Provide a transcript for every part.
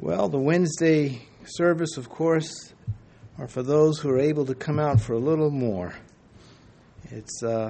Well, the Wednesday service, of course, are for those who are able to come out for a little more. It's the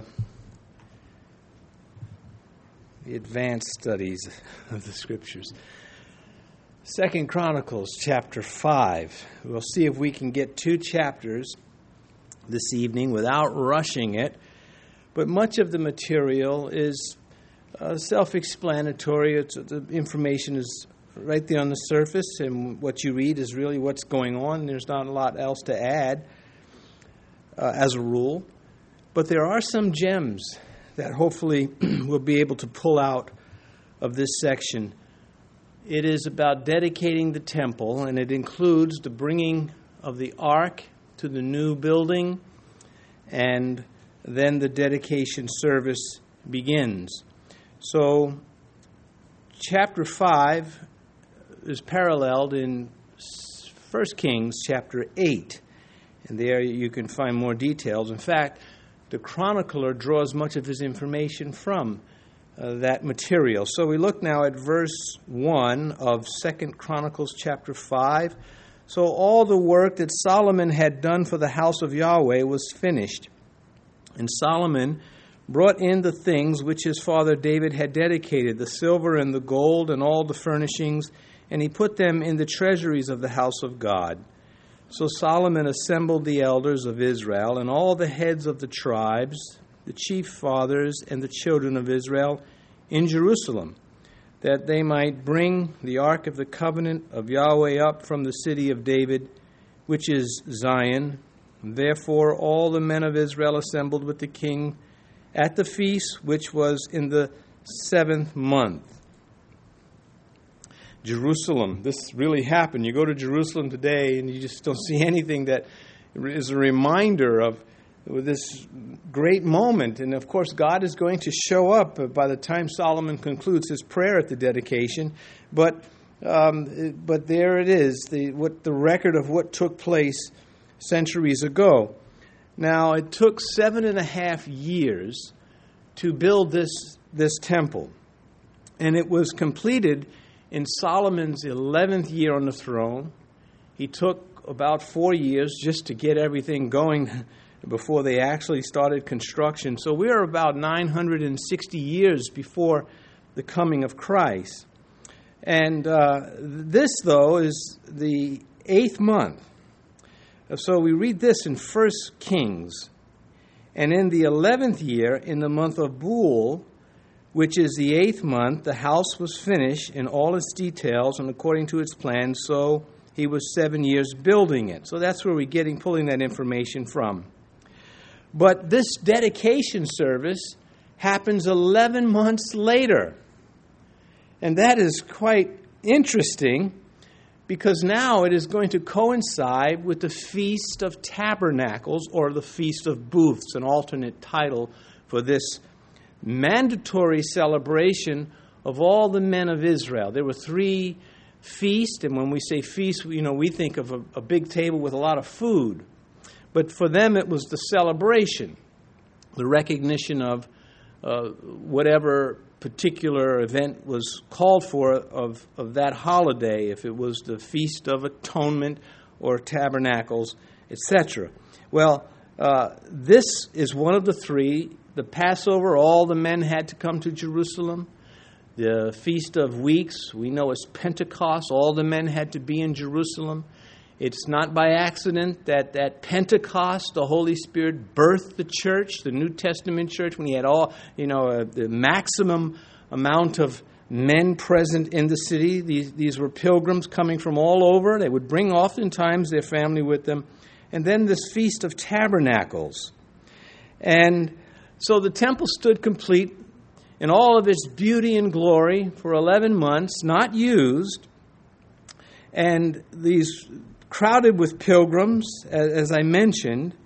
advanced studies of the Scriptures. 2 Chronicles chapter 5. We'll see if we can get 2 chapters this evening without rushing it. But much of the material is self-explanatory. The information is right there on the surface, and what you read is really what's going on. There's not a lot else to add as a rule. But there are some gems that hopefully we'll be able to pull out of this section. It is about dedicating the temple, and it includes the bringing of the ark to the new building, and then the dedication service begins. So, chapter 5 is paralleled in 1 Kings chapter 8. And there you can find more details. In fact, the chronicler draws much of his information from that material. So we look now at verse 1 of 2 Chronicles chapter 5. So all the work that Solomon had done for the house of Yahweh was finished. And Solomon brought in the things which his father David had dedicated, the silver and the gold and all the furnishings, and he put them in the treasuries of the house of God. So Solomon assembled the elders of Israel and all the heads of the tribes, the chief fathers and the children of Israel in Jerusalem, that they might bring the ark of the covenant of Yahweh up from the city of David, which is Zion. Therefore all the men of Israel assembled with the king at the feast, which was in the 7th month. Jerusalem, this really happened. You go to Jerusalem today and you just don't see anything that is a reminder of this great moment. And of course, God is going to show up by the time Solomon concludes his prayer at the dedication. But there it is, the record of what took place centuries ago. Now, it took 7.5 years to build this temple. And it was completed in Solomon's 11th year on the throne. He took about 4 years just to get everything going before they actually started construction. So we are about 960 years before the coming of Christ. And this, though, is the 8th month. So we read this in 1 Kings. And in the 11th year, in the month of Bul, which is the 8th month, the house was finished in all its details and according to its plan. So he was 7 years building it. So that's where we're pulling that information from. But this dedication service happens 11 months later. And that is quite interesting, because now it is going to coincide with the Feast of Tabernacles, or the Feast of Booths, an alternate title for this mandatory celebration of all the men of Israel. There were 3 feasts, and when we say feast, we think of a big table with a lot of food. But for them, it was the celebration, the recognition of whatever particular event was called for of that holiday, if it was the Feast of Atonement or Tabernacles, etc. Well, this is one of the 3. The Passover, all the men had to come to Jerusalem. The Feast of Weeks, we know as Pentecost, all the men had to be in Jerusalem. It's not by accident that at Pentecost, the Holy Spirit birthed the church, the New Testament church, when he had the maximum amount of men present in the city. These were pilgrims coming from all over. They would bring oftentimes their family with them. And then this Feast of Tabernacles. And so the temple stood complete in all of its beauty and glory for 11 months, not used. And these crowded with pilgrims, as I mentioned.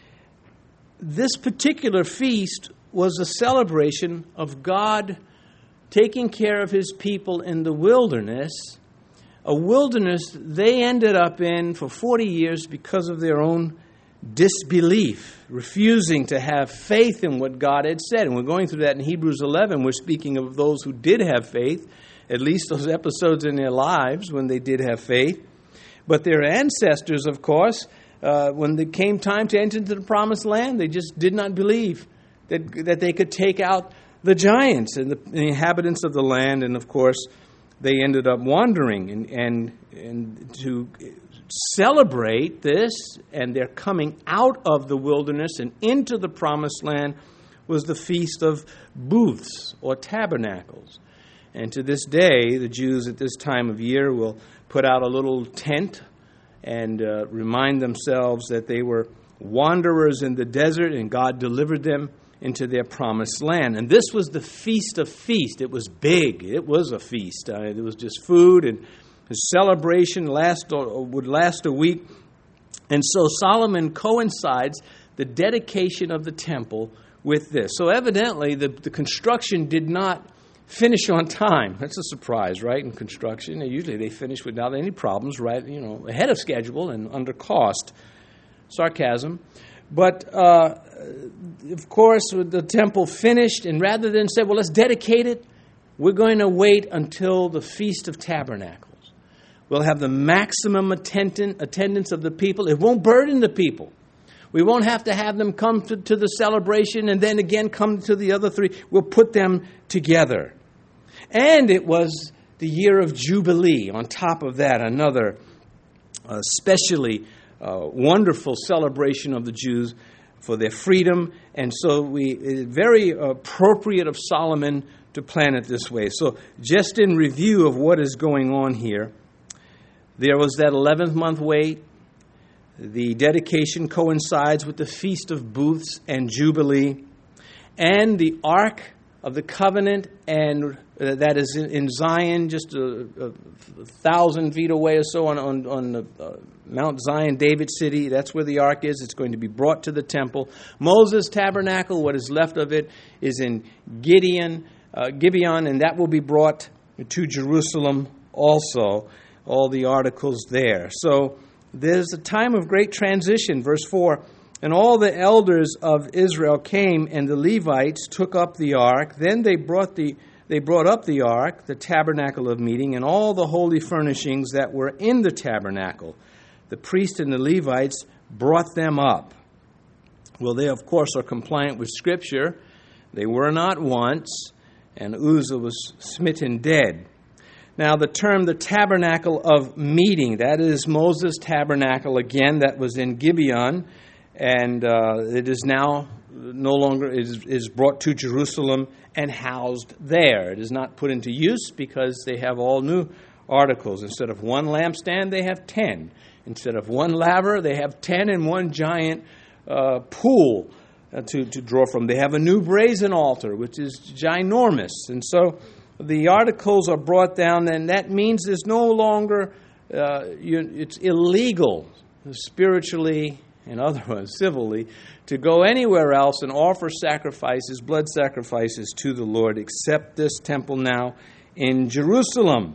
This particular feast was a celebration of God taking care of his people in the wilderness, a wilderness they ended up in for 40 years because of their own disbelief, refusing to have faith in what God had said. And we're going through that in Hebrews 11. We're speaking of those who did have faith. at least those episodes in their lives when they did have faith. But their ancestors, of course, when it came time to enter into the promised land, they just did not believe that they could take out the giants and the inhabitants of the land. And, of course, they ended up wandering. And to celebrate this and their coming out of the wilderness and into the promised land was the Feast of Booths or Tabernacles. And to this day, the Jews at this time of year will put out a little tent and remind themselves that they were wanderers in the desert and God delivered them into their promised land. And this was the Feast of Feasts. It was big. It was a feast. It was just food, and the celebration would last a week. And so Solomon coincides the dedication of the temple with this. So evidently the construction did not finish on time. That's a surprise, right? In construction, usually they finish without any problems, right? Ahead of schedule and under cost. Sarcasm. But, of course, the temple finished, and rather than say, well, let's dedicate it, we're going to wait until the Feast of Tabernacles. We'll have the maximum attendance of the people. It won't burden the people. We won't have to have them come to the celebration and then again come to the other three. We'll put them together. And it was the year of Jubilee. On top of that, another especially wonderful celebration of the Jews for their freedom. And so it's very appropriate of Solomon to plan it this way. So just in review of what is going on here, there was that 11th month wait. The dedication coincides with the Feast of Booths and Jubilee. And the Ark of the Covenant, and that is in Zion, just a 1,000 feet away or so on Mount Zion, David City. That's where the Ark is. It's going to be brought to the temple. Moses' tabernacle, what is left of it, is in Gibeon, and that will be brought to Jerusalem also. All the articles there. So there's a time of great transition. Verse 4, and all the elders of Israel came, and the Levites took up the ark. Then they brought up the ark, the tabernacle of meeting, and all the holy furnishings that were in the tabernacle. The priests and the Levites brought them up. Well, they, of course, are compliant with Scripture. They were not once, and Uzzah was smitten dead. Now, the term, the tabernacle of meeting, that is Moses' tabernacle again, that was in Gibeon, and it is now no longer is brought to Jerusalem and housed there. It is not put into use because they have all new articles. Instead of one lampstand, they have 10. Instead of one laver, they have 10 in one giant pool to draw from. They have a new brazen altar, which is ginormous. And so the articles are brought down, and that means there's no longer, it's illegal spiritually and otherwise civilly to go anywhere else and offer sacrifices, blood sacrifices to the Lord, except this temple now in Jerusalem.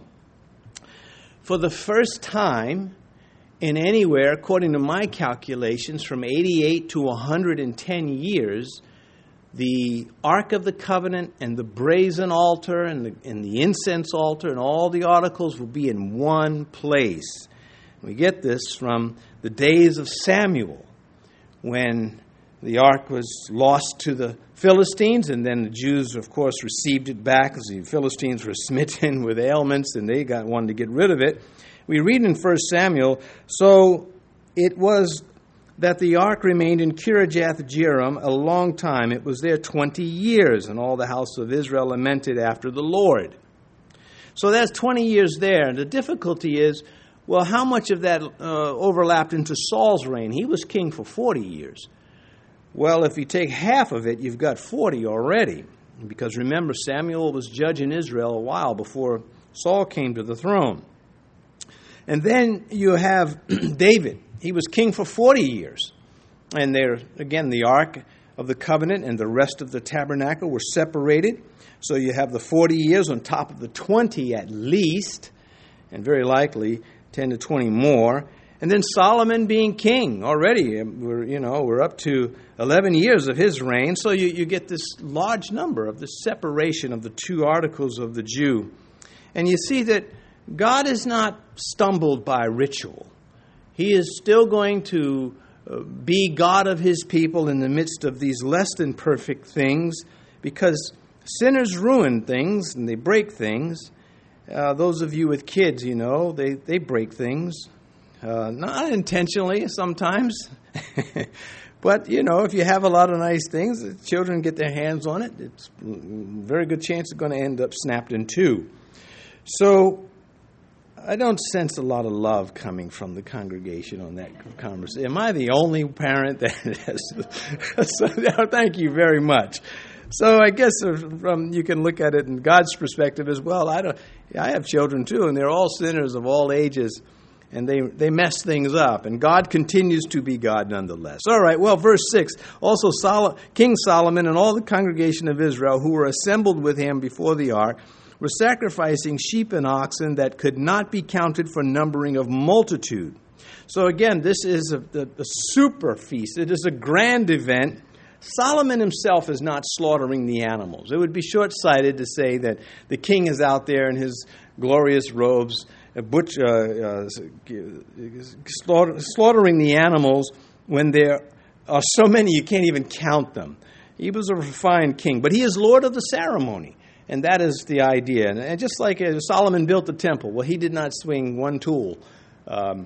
For the first time in anywhere, according to my calculations, from 88 to 110 years, the Ark of the Covenant and the brazen altar and the incense altar and all the articles will be in one place. We get this from the days of Samuel, when the ark was lost to the Philistines, and then the Jews, of course, received it back as the Philistines were smitten with ailments and they wanted to get rid of it. We read in 1 Samuel, so it was that the ark remained in Kiriath-Jearim a long time. It was there 20 years, and all the house of Israel lamented after the Lord. So that's 20 years there. And the difficulty is, well, how much of that overlapped into Saul's reign? He was king for 40 years. Well, if you take half of it, you've got 40 already. Because remember, Samuel was judge in Israel a while before Saul came to the throne. And then you have David. He was king for 40 years. And there, again, the Ark of the Covenant and the rest of the tabernacle were separated. So you have the 40 years on top of the 20 at least, and very likely 10 to 20 more. And then Solomon being king already. We're up to 11 years of his reign. So you get this large number of the separation of the two articles of the Jew. And you see that God is not stumbled by ritual. He is still going to be God of his people in the midst of these less than perfect things, because sinners ruin things and they break things. Those of you with kids, they break things. Not intentionally sometimes. But, if you have a lot of nice things, the children get their hands on it, it's a very good chance it's going to end up snapped in two. So I don't sense a lot of love coming from the congregation on that conversation. Am I the only parent that has? So, thank you very much. So I guess you can look at it in God's perspective as well. I have children too, and they're all sinners of all ages. And they mess things up. And God continues to be God nonetheless. All right, well, verse 6. Also King Solomon and all the congregation of Israel who were assembled with him before the ark were sacrificing sheep and oxen that could not be counted for numbering of multitude. So again, this is a super feast. It is a grand event. Solomon himself is not slaughtering the animals. It would be short-sighted to say that the king is out there in his glorious robes, slaughtering the animals when there are so many you can't even count them. He was a refined king, but he is Lord of the ceremony, and that is the idea. And just like Solomon built the temple, well, he did not swing one tool. So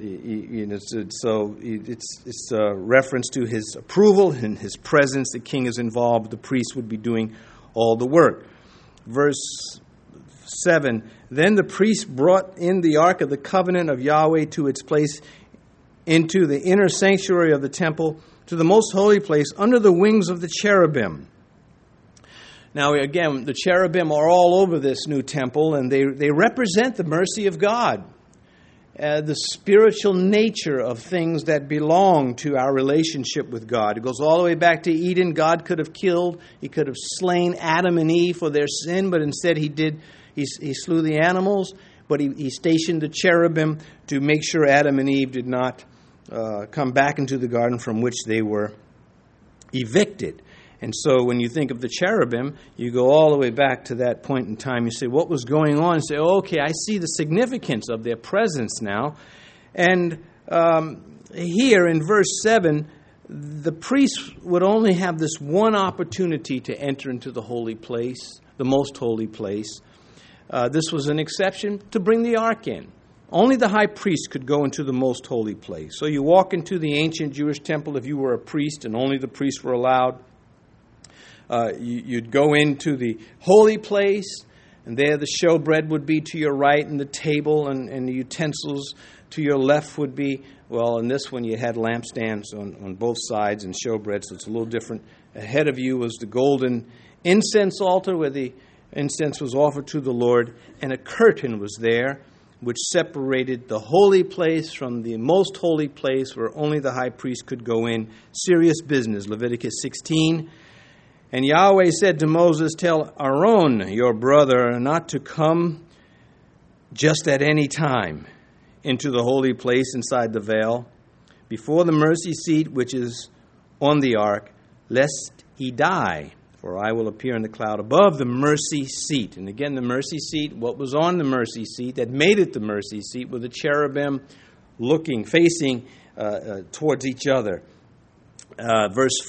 it's a reference to his approval and his presence. The king is involved. The priest would be doing all the work. Verse 7, then the priest brought in the ark of the covenant of Yahweh to its place into the inner sanctuary of the temple, to the most holy place, under the wings of the cherubim. Now, again, the cherubim are all over this new temple, and they represent the mercy of God, the spiritual nature of things that belong to our relationship with God. It goes all the way back to Eden. God could have killed, he could have slain Adam and Eve for their sin, but instead he slew the animals, but he stationed the cherubim to make sure Adam and Eve did not come back into the garden from which they were evicted. And so when you think of the cherubim, you go all the way back to that point in time. You say, what was going on? You say, okay, I see the significance of their presence now. And here in verse 7, the priest would only have this one opportunity to enter into the holy place, the most holy place. This was an exception to bring the ark in. Only the high priest could go into the most holy place. So you walk into the ancient Jewish temple if you were a priest, and only the priests were allowed. You'd go into the holy place, and there the showbread would be to your right, and the table and the utensils to your left would be, well, in this one you had lampstands on both sides and showbread, so it's a little different. Ahead of you was the golden incense altar where the incense was offered to the Lord, and a curtain was there which separated the holy place from the most holy place where only the high priest could go in. Serious business, Leviticus 16. And Yahweh said to Moses, tell Aaron, your brother, not to come just at any time into the holy place inside the veil, before the mercy seat which is on the ark, lest he die. For I will appear in the cloud above the mercy seat. And again, the mercy seat, what was on the mercy seat that made it the mercy seat were the cherubim facing towards each other. Verse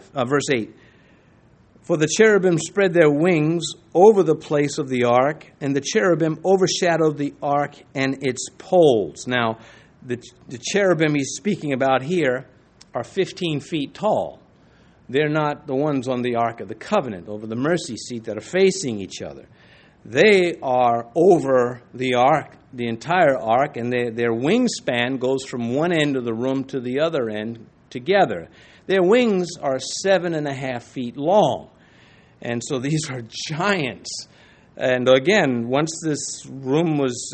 8. For the cherubim spread their wings over the place of the ark, and the cherubim overshadowed the ark and its poles. Now, the cherubim he's speaking about here are 15 feet tall. They're not the ones on the Ark of the Covenant, over the mercy seat, that are facing each other. They are over the ark, the entire ark, and their wingspan goes from one end of the room to the other end together. Their wings are 7.5 feet long. And so these are giants. And again, once this room was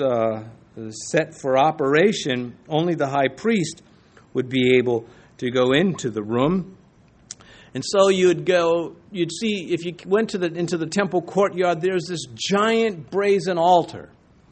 set for operation, only the high priest would be able to go into the room. And so you'd see, if you went into the temple courtyard, there's this giant brazen altar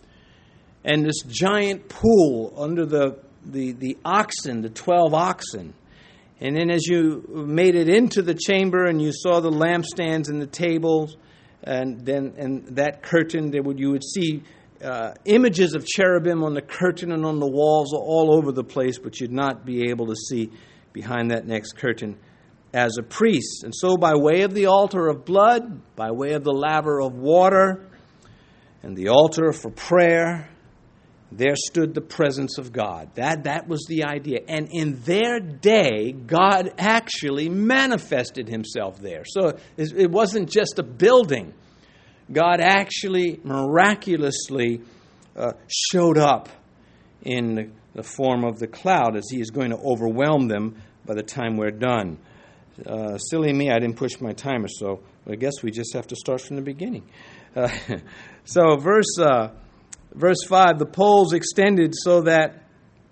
and this giant pool under the oxen, the 12 oxen. And then as you made it into the chamber and you saw the lampstands and the tables, and that curtain, you would see images of cherubim on the curtain and on the walls all over the place, but you'd not be able to see behind that next curtain as a priest. And so by way of the altar of blood, by way of the laver of water, and the altar for prayer, there stood the presence of God. That was the idea. And in their day, God actually manifested himself there. So it wasn't just a building. God actually miraculously showed up in the form of the cloud as he is going to overwhelm them by the time we're done. Silly me, I didn't push my timer, so I guess we just have to start from the beginning. So verse 5, the poles extended so that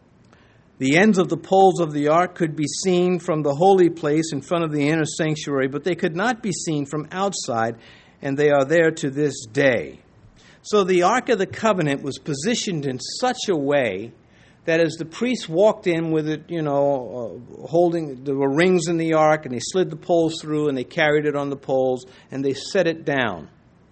the ends of the poles of the ark could be seen from the holy place in front of the inner sanctuary, but they could not be seen from outside, and they are there to this day. So the Ark of the Covenant was positioned in such a way that as the priests walked in with it, holding, there were rings in the ark, and they slid the poles through, and they carried it on the poles, and they set it down.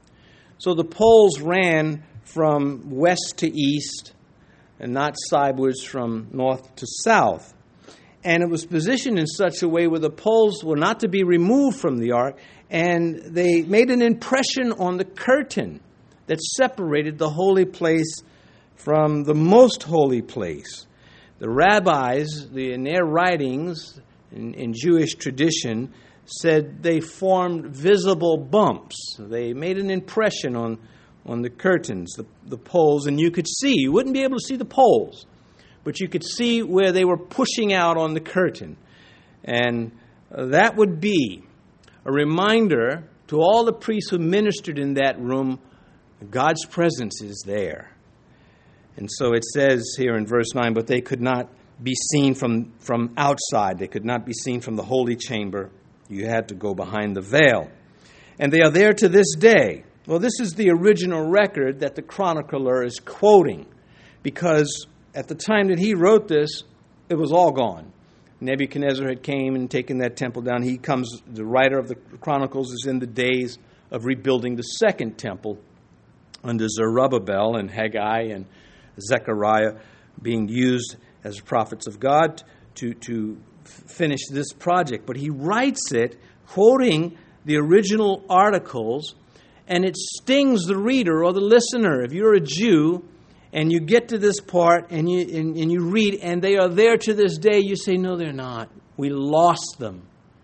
So the poles ran from west to east, and not sideways from north to south. And it was positioned in such a way where the poles were not to be removed from the ark, and they made an impression on the curtain that separated the holy place from the most holy place. The rabbis, in their writings, in Jewish tradition, said they formed visible bumps. They made an impression on the curtains, the poles, and you could see. You wouldn't be able to see the poles, but you could see where they were pushing out on the curtain. And that would be a reminder to all the priests who ministered in that room, God's presence is there. And so it says here in verse 9, but they could not be seen from outside. They could not be seen from the holy chamber. You had to go behind the veil. And they are there to this day. Well, this is the original record that the chronicler is quoting, because at the time that he wrote this, it was all gone. Nebuchadnezzar had came and taken that temple down. The writer of the Chronicles is in the days of rebuilding the second temple under Zerubbabel and Haggai and Zechariah being used as prophets of God to finish this project. But he writes it quoting the original articles, and it stings the reader or the listener. If you're a Jew and you get to this part and you read, and they are there to this day, you say, no, they're not. We lost them.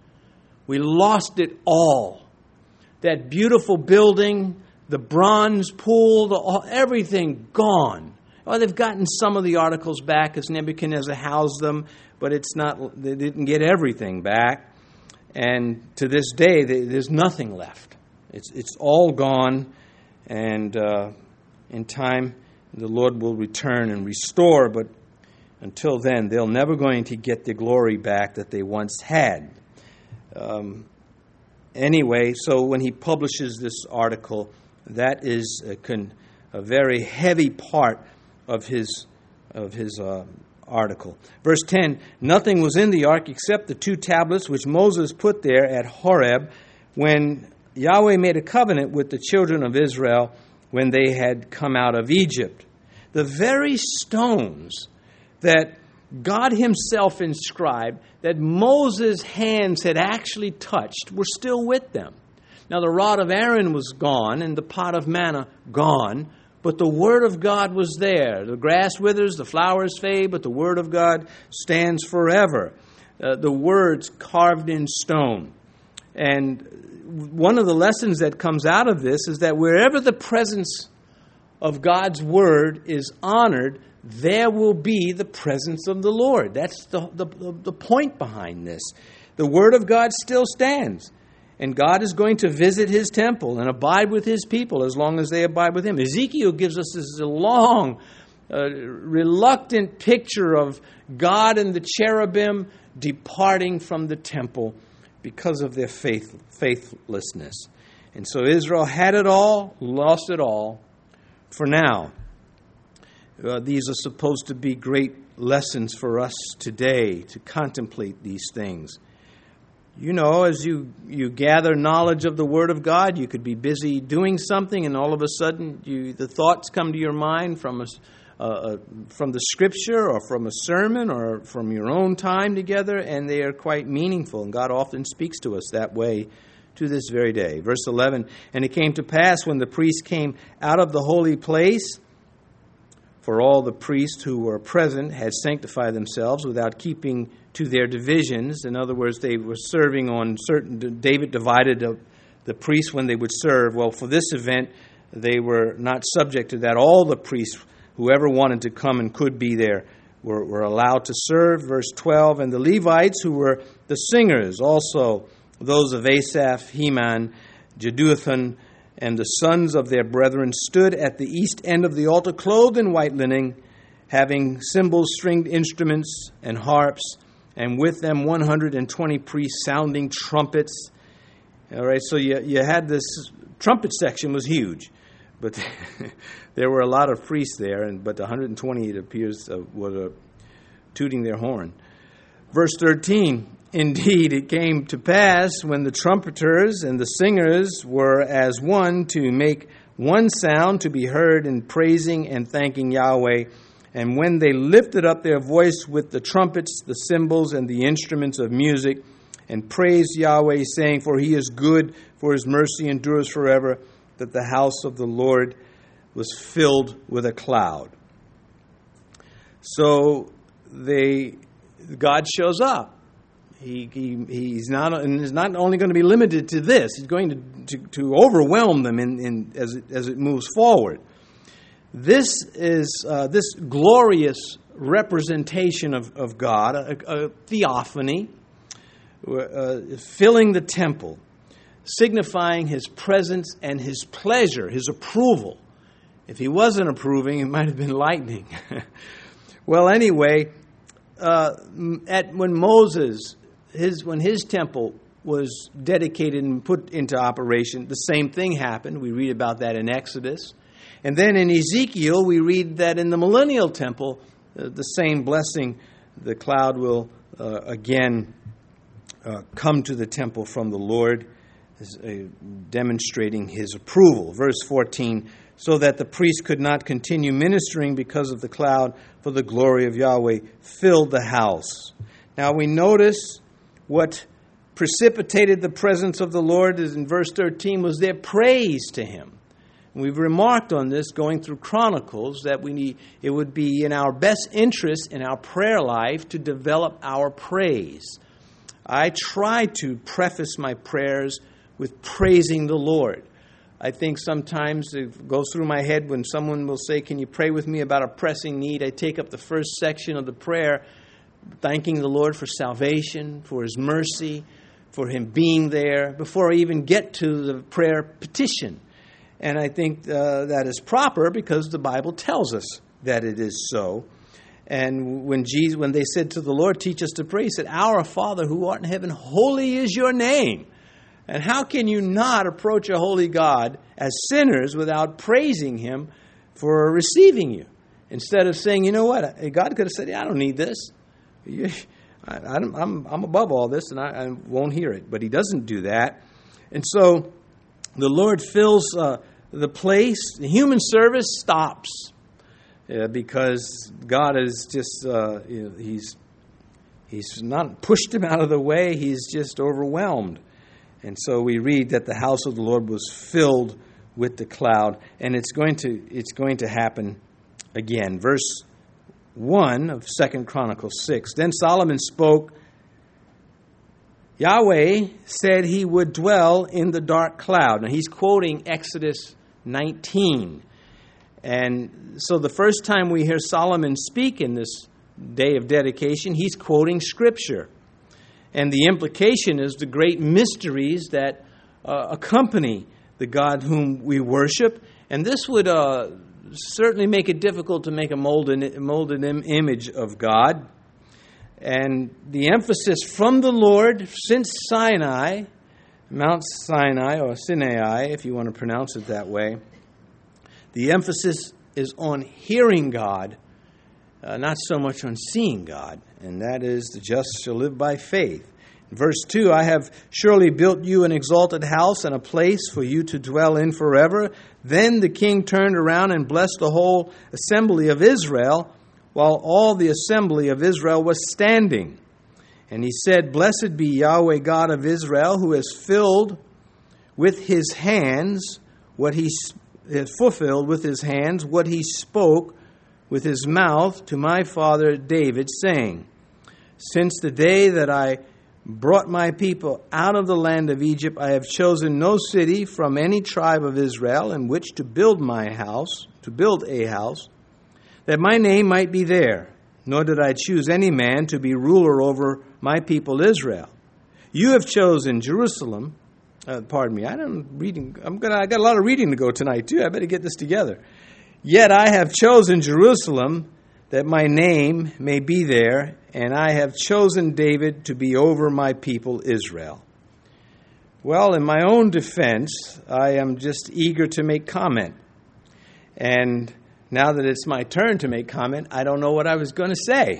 We lost it all. That beautiful building, the bronze pool, everything gone. Well, they've gotten some of the articles back as Nebuchadnezzar housed them, but they didn't get everything back. And to this day, there's nothing left. It's all gone, and in time, the Lord will return and restore, but until then, they're never going to get the glory back that they once had. Anyway, so when he publishes this article, that is a very heavy part of his article. Verse 10, nothing was in the ark except the 2 tablets which Moses put there at Horeb when Yahweh made a covenant with the children of Israel when they had come out of Egypt. The very stones that God himself inscribed, that Moses' hands had actually touched, were still with them. Now the rod of Aaron was gone and the pot of manna gone, but the word of God was there. The grass withers, the flowers fade, but the word of God stands forever. The words carved in stone. And one of the lessons that comes out of this is that wherever the presence of God's word is honored, there will be the presence of the Lord. That's the point behind this. The word of God still stands. And God is going to visit his temple and abide with his people as long as they abide with him. Ezekiel gives us this long, reluctant picture of God and the cherubim departing from the temple because of their faithlessness. And so Israel had it all, lost it all for now. These are supposed to be great lessons for us today to contemplate these things. You know, as you gather knowledge of the Word of God, you could be busy doing something, and all of a sudden the thoughts come to your mind from the Scripture or from a sermon or from your own time together, and they are quite meaningful. And God often speaks to us that way to this very day. Verse 11, "And it came to pass when the priest came out of the holy place, for all the priests who were present had sanctified themselves without keeping to their divisions." In other words, they were serving on certain. David divided the priests when they would serve. Well, for this event, they were not subject to that. All the priests, whoever wanted to come and could be there, were allowed to serve. Verse 12, "And the Levites, who were the singers, also those of Asaph, Heman, Jeduthun, and the sons of their brethren, stood at the east end of the altar, clothed in white linen, having cymbals, stringed instruments, and harps, and with them 120 priests sounding trumpets." All right, so you had this trumpet section was huge, but there were a lot of priests there, but 120, it appears, were tooting their horn. Verse 13, "Indeed, it came to pass when the trumpeters and the singers were as one to make one sound to be heard in praising and thanking Yahweh. And when they lifted up their voice with the trumpets, the cymbals, and the instruments of music, and praised Yahweh, saying, For he is good, for his mercy endures forever, that the house of the Lord was filled with a cloud." So God shows up. He's not only going to be limited to this. He's going to overwhelm them as it moves forward. This is this glorious representation of God, a theophany, filling the temple, signifying His presence and His pleasure, His approval. If He wasn't approving, it might have been lightning. Well, anyway, when his temple was dedicated and put into operation, the same thing happened. We read about that in Exodus. And then in Ezekiel, we read that in the millennial temple, the same blessing, the cloud will again come to the temple from the Lord, demonstrating His approval. Verse 14, "So that the priest could not continue ministering because of the cloud, for the glory of Yahweh filled the house." Now we notice what precipitated the presence of the Lord is in verse 13 was their praise to Him. And we've remarked on this going through Chronicles that it would be in our best interest in our prayer life to develop our praise. I try to preface my prayers with praising the Lord. I think sometimes it goes through my head when someone will say, "Can you pray with me about a pressing need?" I take up the first section of the prayer, thanking the Lord for salvation, for His mercy, for Him being there, before I even get to the prayer petition. And I think that is proper because the Bible tells us that it is so. And when they said to the Lord, "Teach us to pray," He said, "Our Father who art in heaven, holy is your name." And how can you not approach a holy God as sinners without praising Him for receiving you? Instead of saying, "You know what, God could have said, I don't need this. I'm above all this and I won't hear it." But He doesn't do that. And so the Lord fills the place. The human service stops because God is just, He's not pushed Him out of the way. He's just overwhelmed. And so we read that the house of the Lord was filled with the cloud, and it's going to happen again. Verse 1 of 2 Chronicles 6. "Then Solomon spoke. Yahweh said He would dwell in the dark cloud." Now he's quoting Exodus 19. And so the first time we hear Solomon speak in this day of dedication, he's quoting Scripture. And the implication is the great mysteries that accompany the God whom we worship. And this would certainly make it difficult to make a molded image of God. And the emphasis from the Lord since Sinai, Mount Sinai, or Sinai, if you want to pronounce it that way, the emphasis is on hearing God, not so much on seeing God. And that is, the just shall live by faith. Verse 2, I have surely built you an exalted house and a place for you to dwell in forever. Then the king turned around and blessed the whole assembly of Israel, while all the assembly of Israel was standing. And he said, Blessed be Yahweh God of Israel, who has fulfilled with his hands what he spoke with his mouth to my father David, saying, Since the day that I brought my people out of the land of Egypt, I have chosen no city from any tribe of Israel in which to build a house, that my name might be there. Nor did I choose any man to be ruler over my people Israel. You have chosen Jerusalem. I got a lot of reading to go tonight too. I better get this together. Yet I have chosen Jerusalem, that my name may be there, and I have chosen David to be over my people Israel. Well, in my own defense, I am just eager to make comment. And now that it's my turn to make comment, I don't know what I was going to say.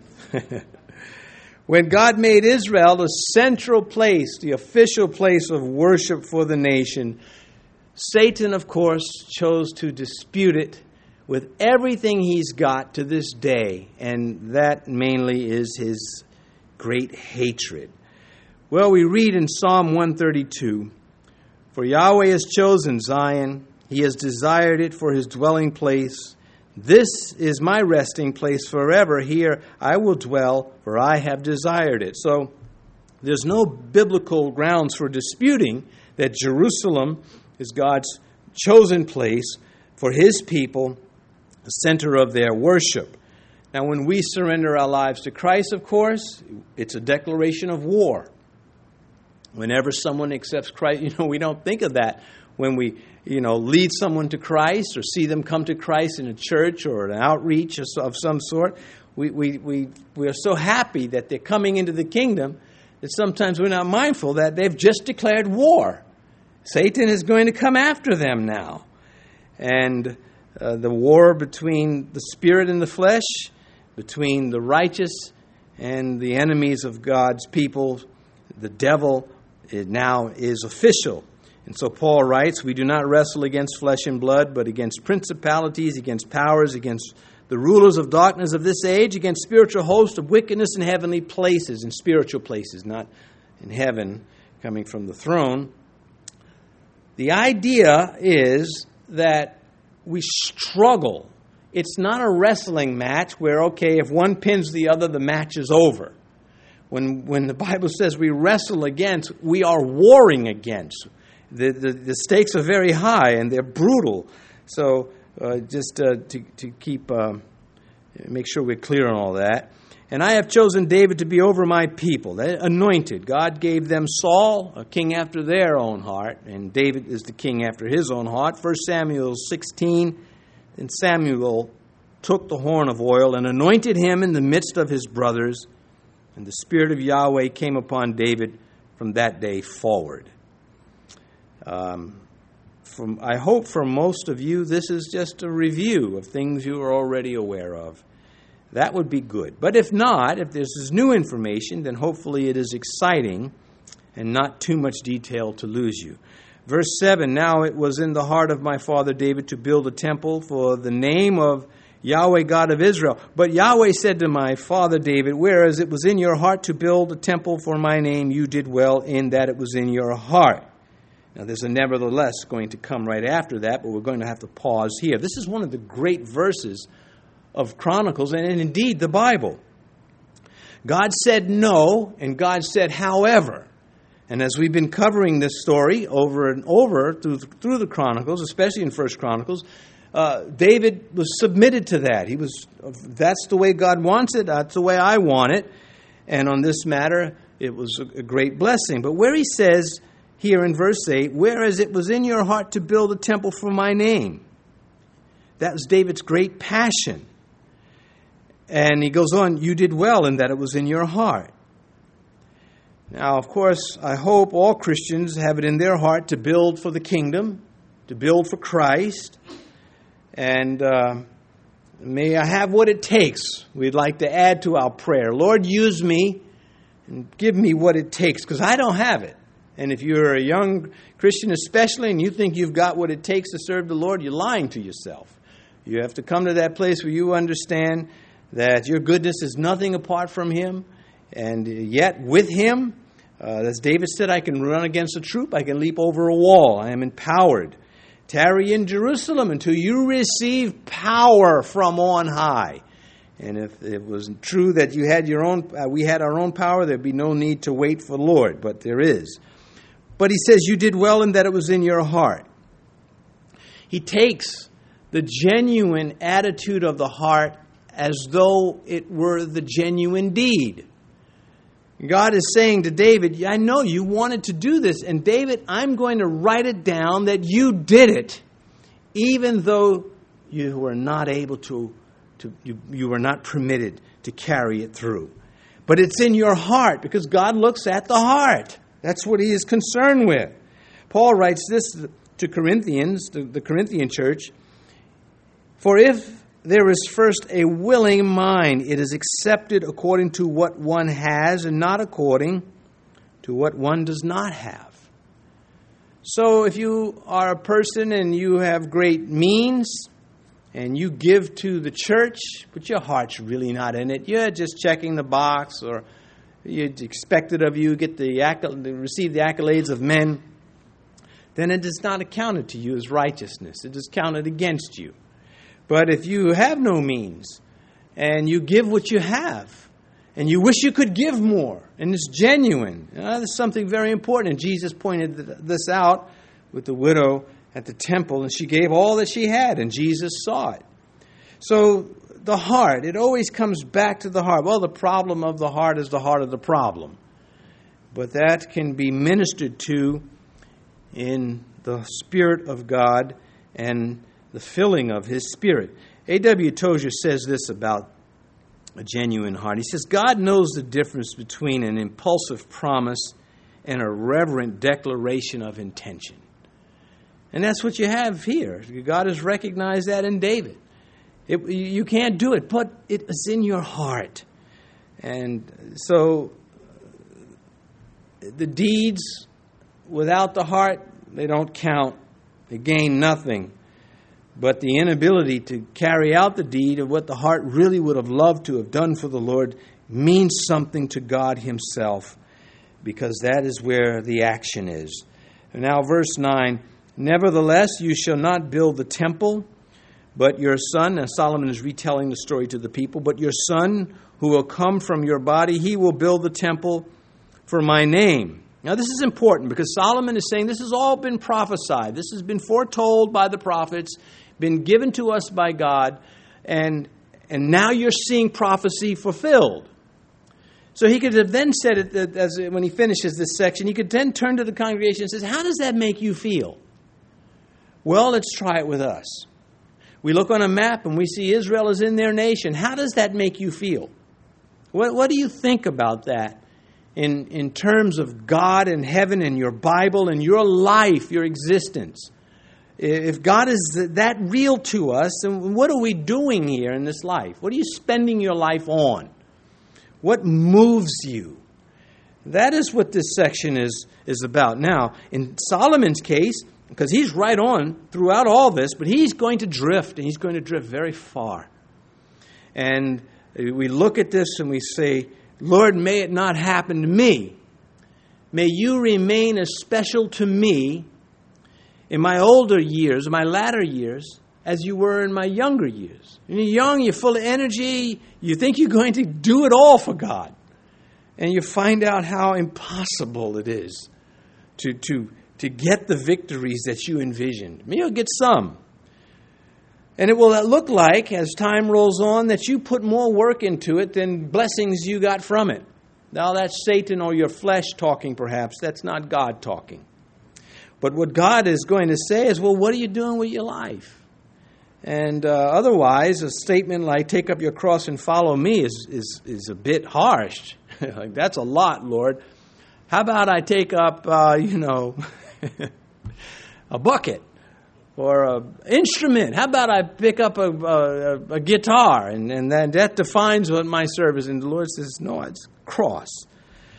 When God made Israel the central place, the official place of worship for the nation, Satan, of course, chose to dispute it with everything he's got to this day, and that mainly is his great hatred. Well, we read in Psalm 132, For Yahweh has chosen Zion, he has desired it for his dwelling place. This is my resting place forever. Here I will dwell, for I have desired it. So there's no biblical grounds for disputing that Jerusalem is God's chosen place for his people, the center of their worship. Now, when we surrender our lives to Christ, of course, it's a declaration of war. Whenever someone accepts Christ, we don't think of that when we, lead someone to Christ or see them come to Christ in a church or an outreach of some sort. We are so happy that they're coming into the kingdom that sometimes we're not mindful that they've just declared war. Satan is going to come after them now. And the war between the spirit and the flesh, between the righteous and the enemies of God's people, the devil, it now is official. And so Paul writes, we do not wrestle against flesh and blood, but against principalities, against powers, against the rulers of darkness of this age, against spiritual hosts of wickedness in heavenly places, in spiritual places, not in heaven, coming from the throne. The idea is that we struggle. It's not a wrestling match where, if one pins the other, the match is over. When the Bible says we wrestle against, we are warring against. The stakes are very high and they're brutal. So make sure we're clear on all that. And I have chosen David to be over my people. They're anointed. God gave them Saul, a king after their own heart, and David is the king after his own heart. 1 Samuel 16, then Samuel took the horn of oil and anointed him in the midst of his brothers, and the Spirit of Yahweh came upon David from that day forward. I hope for most of you, this is just a review of things you are already aware of. That would be good. But if not, if this is new information, then hopefully it is exciting and not too much detail to lose you. Verse 7, Now it was in the heart of my father David to build a temple for the name of Yahweh God of Israel. But Yahweh said to my father David, Whereas it was in your heart to build a temple for my name, you did well in that it was in your heart. Now there's a nevertheless going to come right after that, but we're going to have to pause here. This is one of the great verses of Chronicles and indeed the Bible. God said no, and God said however. And as we've been covering this story over and over through the Chronicles, especially in 1 Chronicles, David was submitted to that. That's the way God wants it. That's the way I want it. And on this matter, it was a great blessing. But where he says here in verse 8, Whereas it was in your heart to build a temple for my name. That was David's great passion. And he goes on, you did well in that it was in your heart. Now, of course, I hope all Christians have it in their heart to build for the kingdom, to build for Christ. And may I have what it takes. We'd like to add to our prayer. Lord, use me and give me what it takes, because I don't have it. And if you're a young Christian especially, and you think you've got what it takes to serve the Lord, you're lying to yourself. You have to come to that place where you understand that your goodness is nothing apart from Him, and yet with Him, as David said, I can run against a troop, I can leap over a wall, I am empowered. Tarry in Jerusalem until you receive power from on high. And if it was true that you had your own, we had our own power, there'd be no need to wait for the Lord, but there is. But he says you did well in that it was in your heart. He takes the genuine attitude of the heart as though it were the genuine deed. God is saying to David, I know you wanted to do this, and David, I'm going to write it down that you did it, even though you were not able you were not permitted to carry it through. But it's in your heart, because God looks at the heart. That's what He is concerned with. Paul writes this to Corinthians, the Corinthian church, for if there is first a willing mind, it is accepted according to what one has and not according to what one does not have. So if you are a person and you have great means and you give to the church, but your heart's really not in it, you're just checking the box, or you expect it of you, receive the accolades of men, then it is not accounted to you as righteousness. It is counted against you. But if you have no means, and you give what you have, and you wish you could give more, and it's genuine, that's something very important. And Jesus pointed this out with the widow at the temple, and she gave all that she had, and Jesus saw it. So the heart, it always comes back to the heart. Well, the problem of the heart is the heart of the problem. But that can be ministered to in the Spirit of God and the filling of His Spirit. A.W. Tozer says this about a genuine heart. He says, God knows the difference between an impulsive promise and a reverent declaration of intention. And that's what you have here. God has recognized that in David. You can't do it, but it is in your heart. And so the deeds without the heart, they don't count. They gain nothing. But the inability to carry out the deed of what the heart really would have loved to have done for the Lord means something to God Himself, because that is where the action is. And now verse 9, nevertheless, you shall not build the temple, but your son, and Solomon is retelling the story to the people, but your son who will come from your body, he will build the temple for my name. Now this is important, because Solomon is saying this has all been prophesied. This has been foretold by the prophets, been given to us by God, and now you're seeing prophecy fulfilled. So he could have then said it, when he finishes this section, he could then turn to the congregation and says, how does that make you feel? Well, let's try it with us. We look on a map and we see Israel is in their nation. How does that make you feel? What do you think about that in terms of God and heaven and your Bible and your life, your existence? If God is that real to us, then what are we doing here in this life? What are you spending your life on? What moves you? That is what this section is about. Now, in Solomon's case, because he's right on throughout all this, but he's going to drift, and he's going to drift very far. And we look at this and we say, Lord, may it not happen to me. May you remain as special to me in my older years, my latter years, as you were in my younger years. When you're young, you're full of energy, you think you're going to do it all for God. And you find out how impossible it is to get the victories that you envisioned. Maybe you'll get some. And it will look like, as time rolls on, that you put more work into it than blessings you got from it. Now that's Satan or your flesh talking, perhaps. That's not God talking. But what God is going to say is, well, what are you doing with your life? And otherwise, a statement like, take up your cross and follow me is a bit harsh. Like, that's a lot, Lord. How about I take up, a bucket or an instrument? How about I pick up a guitar? And then that defines what my service is. And the Lord says, no, it's cross.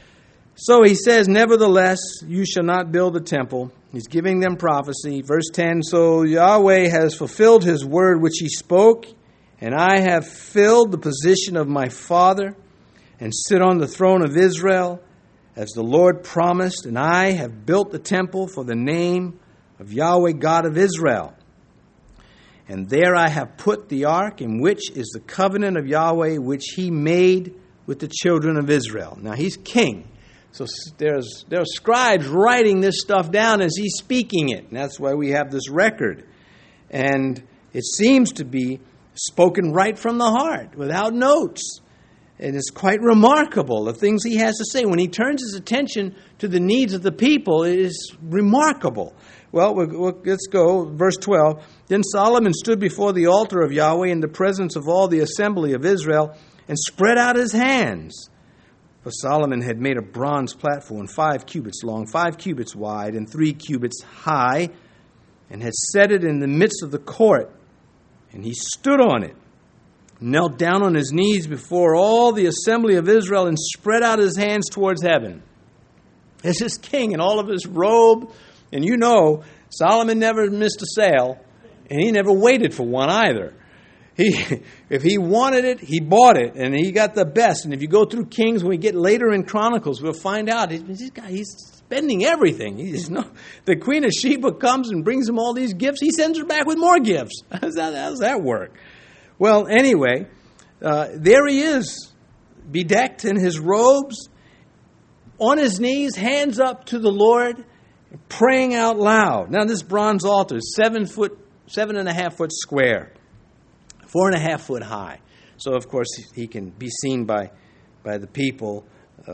So he says, nevertheless, you shall not build the temple. He's giving them prophecy. Verse 10, so Yahweh has fulfilled his word which he spoke, and I have filled the position of my father and sit on the throne of Israel, as the Lord promised, and I have built the temple for the name of Yahweh God of Israel. And there I have put the ark, in which is the covenant of Yahweh, which he made with the children of Israel. Now he's king. So there are scribes writing this stuff down as he's speaking it. And that's why we have this record. And it seems to be spoken right from the heart, without notes. And it's quite remarkable, the things he has to say. When he turns his attention to the needs of the people, it is remarkable. Well, let's go. Verse 12. Then Solomon stood before the altar of Yahweh in the presence of all the assembly of Israel and spread out his hands. For Solomon had made a bronze platform 5 cubits long, 5 cubits wide, and 3 cubits high, and had set it in the midst of the court. And he stood on it, knelt down on his knees before all the assembly of Israel, and spread out his hands towards heaven. As his king in all of his robe. And you know, Solomon never missed a sale, and he never waited for one either. If he wanted it, he bought it, and he got the best. And if you go through Kings, when we get later in Chronicles, we'll find out he's spending everything. The Queen of Sheba comes and brings him all these gifts. He sends her back with more gifts. How does that work? Well, anyway, there he is, bedecked in his robes, on his knees, hands up to the Lord, praying out loud. Now, this bronze altar is 7.5 foot square, 4.5 foot high. So, of course, he can be seen by the people.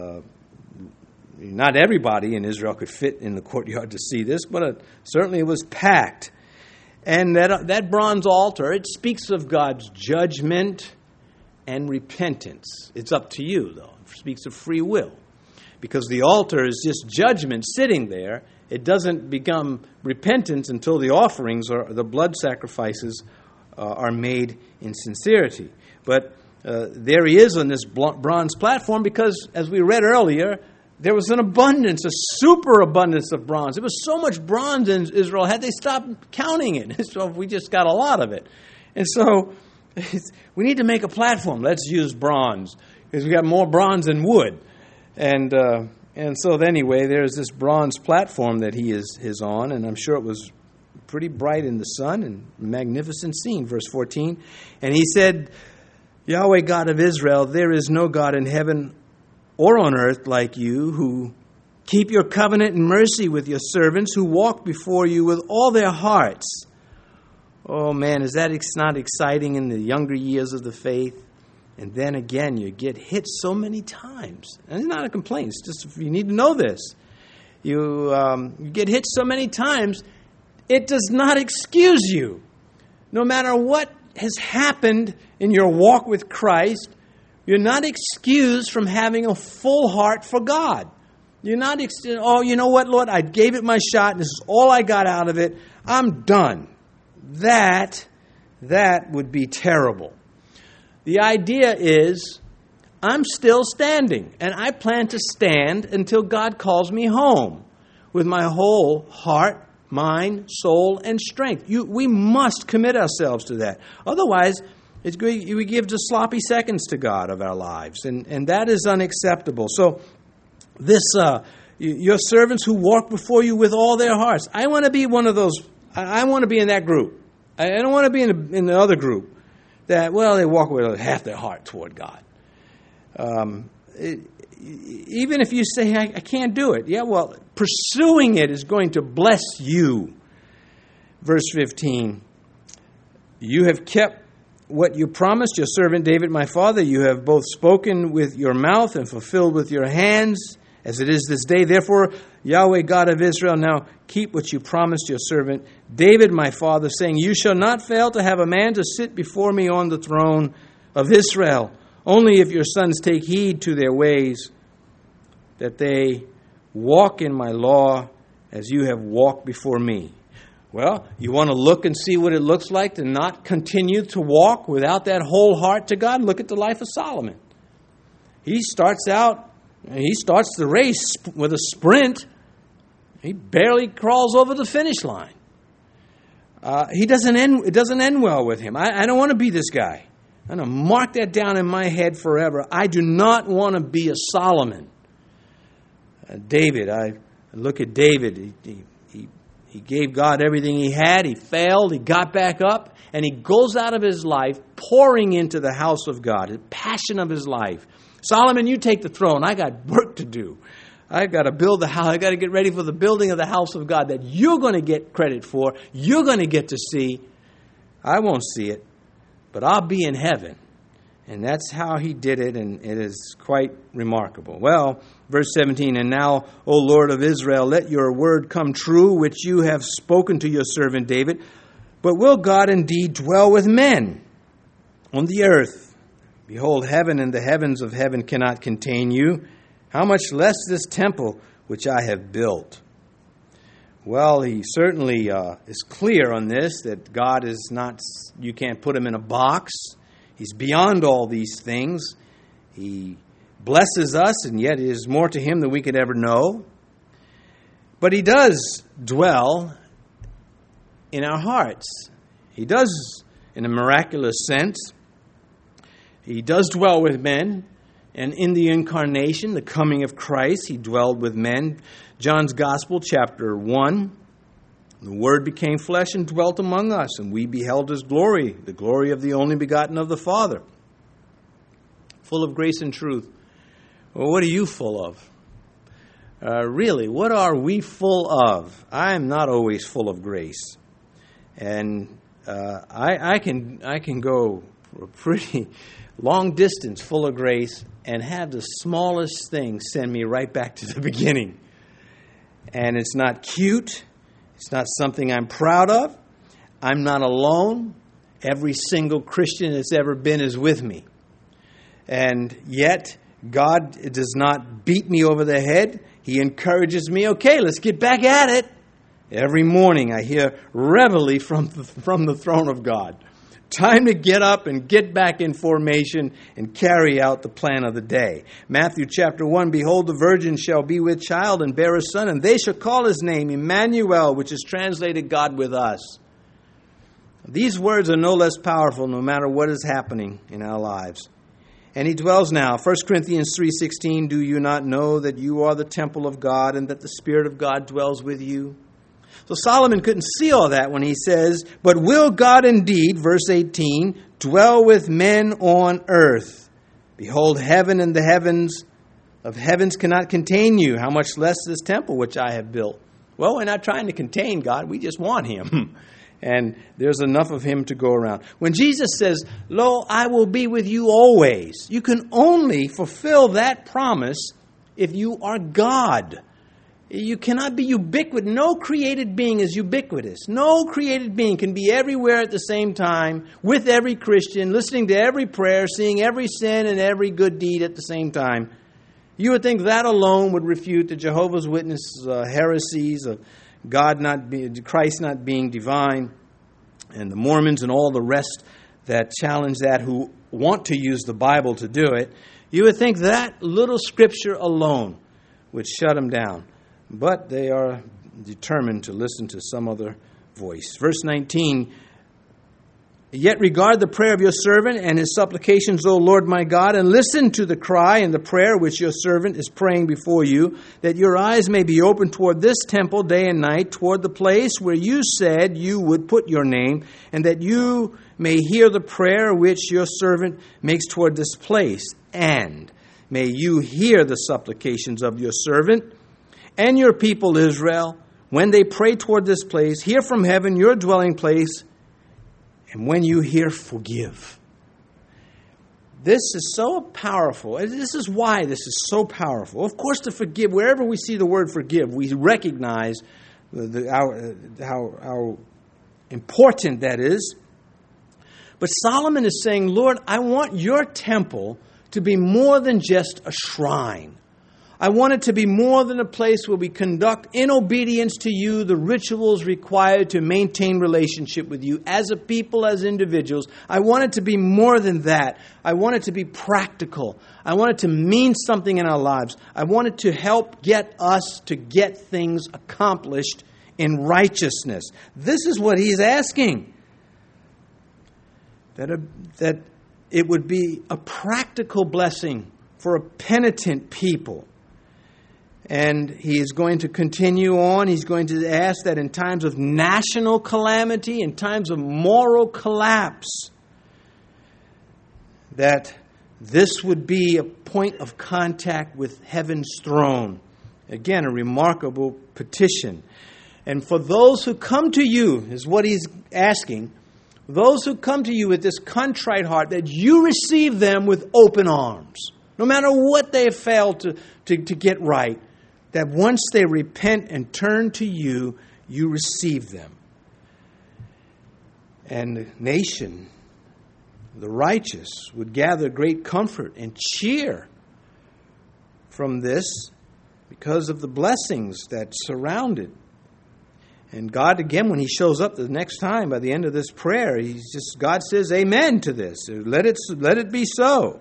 Not everybody in Israel could fit in the courtyard to see this, but certainly it was packed. And that bronze altar, it speaks of God's judgment and repentance. It's up to you, though. It speaks of free will. Because the altar is just judgment sitting there. It doesn't become repentance until the offerings or the blood sacrifices are made in sincerity. But there he is on this bronze platform because, as we read earlier, there was an abundance, a superabundance of bronze. There was so much bronze in Israel, had they stopped counting it. So we just got a lot of it. And so we need to make a platform. Let's use bronze because we got more bronze than wood. And so anyway, there's this bronze platform that he is on, and I'm sure it was pretty bright in the sun and magnificent scene. Verse 14, and he said, Yahweh God of Israel, there is no God in heaven or on earth like you, who keep your covenant and mercy with your servants, who walk before you with all their hearts. Oh man, is that not exciting in the younger years of the faith? And then again, you get hit so many times. And it's not a complaint. It's just you need to know this. You get hit so many times, it does not excuse you. No matter what has happened in your walk with Christ, you're not excused from having a full heart for God. You're not excused, oh, you know what, Lord, I gave it my shot, and this is all I got out of it. I'm done. That would be terrible. The idea is, I'm still standing, and I plan to stand until God calls me home with my whole heart, mind, soul, and strength. We must commit ourselves to that. Otherwise, we give just sloppy seconds to God of our lives, and that is unacceptable. So, your servants who walk before you with all their hearts, I want to be one of those. I want to be in that group. I don't want to be in the other group that, well, they walk with half their heart toward God. Even if you say, I can't do it. Yeah, well, pursuing it is going to bless you. Verse 15, you have kept what you promised your servant David, my father. You have both spoken with your mouth and fulfilled with your hands, as it is this day. Therefore, Yahweh God of Israel, now keep what you promised your servant David, my father, saying, you shall not fail to have a man to sit before me on the throne of Israel, only if your sons take heed to their ways, that they walk in my law as you have walked before me. Well, you want to look and see what it looks like to not continue to walk without that whole heart to God? Look at the life of Solomon. He starts out He starts the race with a sprint. He barely crawls over the finish line. It doesn't end well with him. I don't want to be this guy. I'm going to mark that down in my head forever. I do not want to be a Solomon. David, I look at David. He gave God everything he had. He failed. He got back up. And he goes out of his life pouring into the house of God, the passion of his life. Solomon, you take the throne. I got work to do. I've got to build the house. I've got to get ready for the building of the house of God that you're going to get credit for. You're going to get to see. I won't see it, but I'll be in heaven. And that's how he did it, and it is quite remarkable. Well, verse 17, and now, O Lord of Israel, let your word come true, which you have spoken to your servant David. But will God indeed dwell with men on the earth? Behold, heaven and the heavens of heaven cannot contain you. How much less this temple which I have built? Well, he certainly is clear on this, that God is not, you can't put him in a box. He's beyond all these things. He blesses us, and yet it is more to him than we could ever know. But he does dwell in our hearts. He does, in a miraculous sense. He does dwell with men. And in the incarnation, the coming of Christ, he dwelled with men. John's Gospel, chapter 1. The Word became flesh and dwelt among us, and we beheld his glory, the glory of the only begotten of the Father, full of grace and truth. Well, what are you full of? Really, what are we full of? I am not always full of grace. And I can go for a pretty long distance full of grace and have the smallest thing send me right back to the beginning. And it's not cute. It's not something I'm proud of. I'm not alone. Every single Christian that's ever been is with me. And yet, God does not beat me over the head. He encourages me, okay, let's get back at it. Every morning I hear reveille from the throne of God. Time to get up and get back in formation and carry out the plan of the day. Matthew chapter 1, behold, the virgin shall be with child and bear a son, and they shall call his name Emmanuel, which is translated God with us. These words are no less powerful no matter what is happening in our lives. And he dwells now. 1 Corinthians 3:16, do you not know that you are the temple of God and that the Spirit of God dwells with you? So Solomon couldn't see all that when he says, but will God indeed, verse 18, dwell with men on earth? Behold, heaven and the heavens of heavens cannot contain you. How much less this temple which I have built? Well, we're not trying to contain God. We just want him. And there's enough of him to go around. When Jesus says, lo, I will be with you always, you can only fulfill that promise if you are God. You cannot be ubiquitous. No created being is ubiquitous. No created being can be everywhere at the same time, with every Christian, listening to every prayer, seeing every sin and every good deed at the same time. You would think that alone would refute the Jehovah's Witness heresies of Christ not being divine, and the Mormons and all the rest that challenge that, who want to use the Bible to do it. You would think that little scripture alone would shut them down. But they are determined to listen to some other voice. Verse 19, yet regard the prayer of your servant and his supplications, O Lord my God, and listen to the cry and the prayer which your servant is praying before you, that your eyes may be open toward this temple day and night, toward the place where you said you would put your name, and that you may hear the prayer which your servant makes toward this place. And may you hear the supplications of your servant and your people Israel, when they pray toward this place, hear from heaven your dwelling place, and when you hear, forgive. This is so powerful. This is why this is so powerful. Of course, to forgive, wherever we see the word forgive, we recognize how important that is. But Solomon is saying, Lord, I want your temple to be more than just a shrine. I want it to be more than a place where we conduct in obedience to you the rituals required to maintain relationship with you as a people, as individuals. I want it to be more than that. I want it to be practical. I want it to mean something in our lives. I want it to help get us to get things accomplished in righteousness. This is what he's asking. That it would be a practical blessing for a penitent people. And he is going to continue on. He's going to ask that in times of national calamity, in times of moral collapse, that this would be a point of contact with heaven's throne. Again, a remarkable petition. And for those who come to you, is what he's asking, those who come to you with this contrite heart, that you receive them with open arms. No matter what they have failed to get right, that once they repent and turn to you, you receive them. And the nation, the righteous, would gather great comfort and cheer from this because of the blessings that surround it. And God, again, when he shows up the next time, by the end of this prayer, God says amen to this. Let it be so.